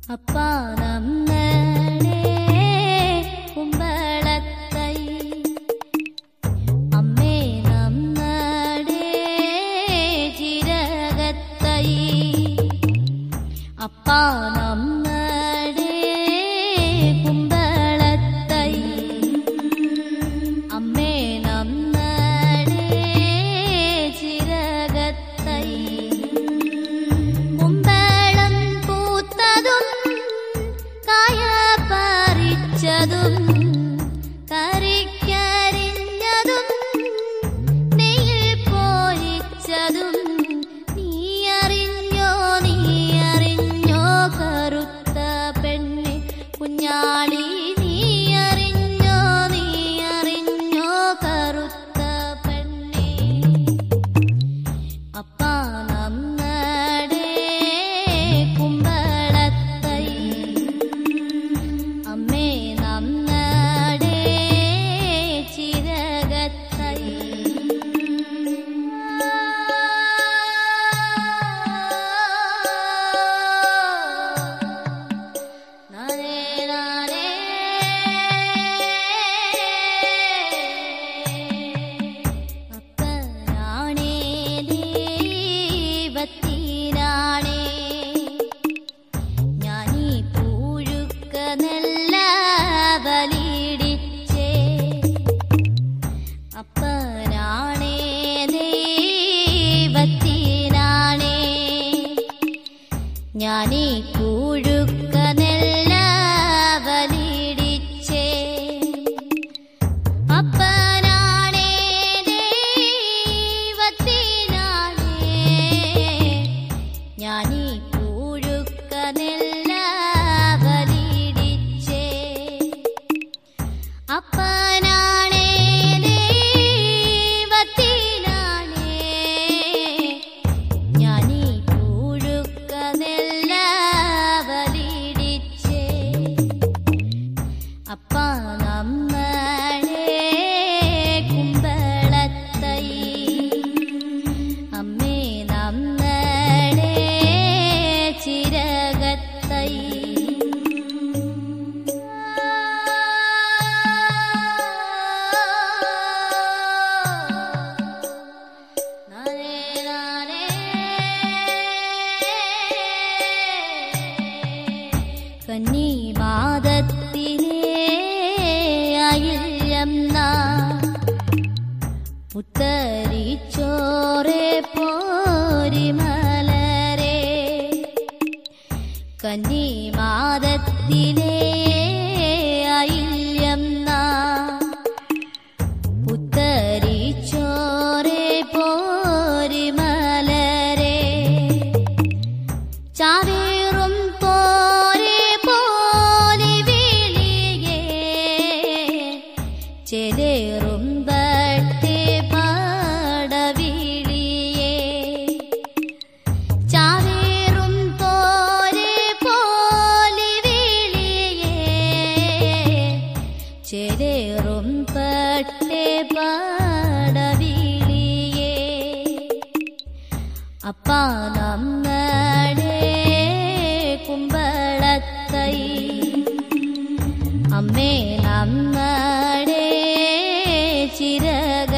അപ്പാ നമ്മടെ കുമ്പളത്തൈ, അമ്മേ നമ്മടെ ചിരകത്തൈ, അപ്പാ നമ്മടെ കുമ്പളത്തൈ, അമ്മേ നമ്മടെ ചിരകത്തൈ. കുമ്പളം പൂത്തതും കായ പറിച്ചതും കറിക്കരിഞ്ഞതും നെയ്യിൽ പൊരിച്ചതും നീ അറിഞ്ഞോ കറുത്ത പെണ്ണെ കുഞ്ഞാളി, നീ അറിഞ്ഞോ കറുത്ത പെണ്ണെ. അപ്പാ നമ്മടെ കുമ്പളത്തൈ, അമ്മേ നമ്മടെ ചിരകത്തൈ. അപ്പനാണേ ദൈവത്തിനാണേ ഞാനീ പൂഴുക്ക നല്ല ബലിയിടിച്ചേ. അപ്പനാണേ ദൈവത്തിനാണേ ഞാനീ പൂഴുക്ക നല്ല ബലിയിടിച്ചേ. അപ്പനാണേ ദൈവത്തിനാണേ ഞാനീ പൂഴുക്ക നല്ല ബലിയിടിച്ചേ. അപ്പനാണേ ദൈവത്തിനാണേ ഞാനീ പൂഴുക്ക നല്ല ബലിയിടിച്ചേ. അപ്പാ നമ്മടെ കുമ്പളത്തൈ, അമ്മേ നമ്മടെ ചിരകത്തൈ. കന്നിമാദത്തിലെ അയില്യം പുത്തരിച്ചോറെ പോരിമലരെ. കന്നിമാദത്തിലെ അയില്യം പുത്തരിച്ചോറെ പോരിമലരെ. ചാവേറും പോരെ പോലെ വിളിയേ ചെലേറും ബട്ടെ പാടവിളിയേ. ചാവേറും പോരെ പോലെ വിളിയേ ചെലേറും പട്ടെ പാടവിളിയേ. അപ്പാ നമ്മടെ കുമ്പളത്തൈ, അമ്മേ നമ്മടെ ചിരക